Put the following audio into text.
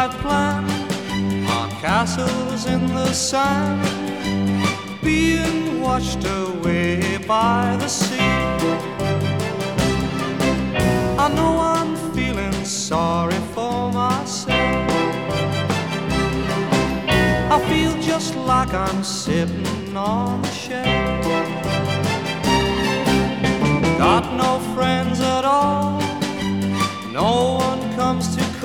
I've planned are castles in the sand, being washed away by the sea. I know I'm feeling sorry for myself. I feel just like I'm sitting on the shelf.